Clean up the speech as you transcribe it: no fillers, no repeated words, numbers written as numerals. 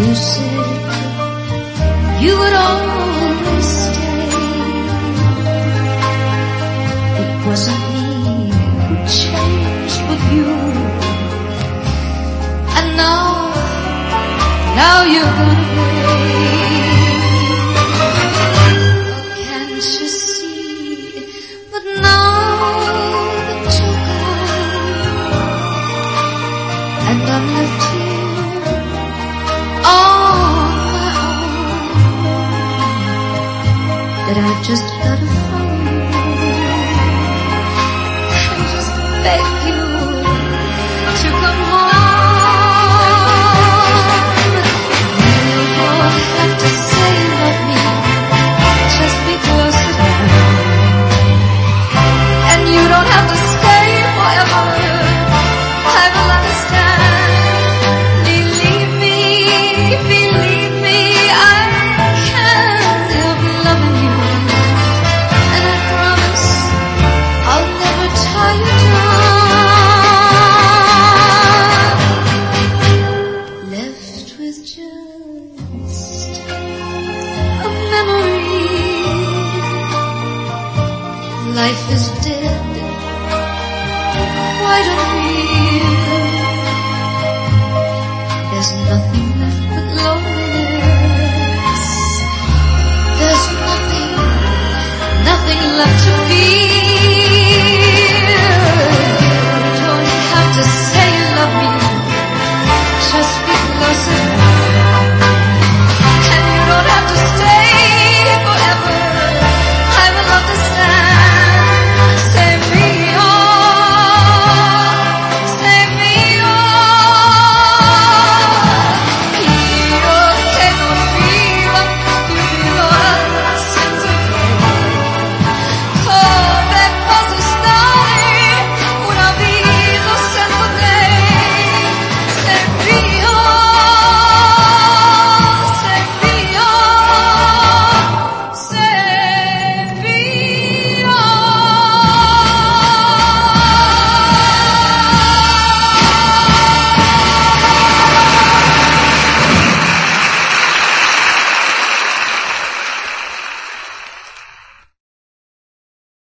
You said you would always stay. It wasn't me who changed but you. And now you're gone away. Can't you see that now the took and I'm left here on my own, that I've just gotta follow you and just beg you to come home. You don't have to say you love me just because you can, and you don't have to stay forever. I will understand. Believe me, I can't help loving you, and I promise I'll never tie you down. Left with just a memory. Life is dead, quite unreal. There's nothing left but loneliness. There's nothing left to feel.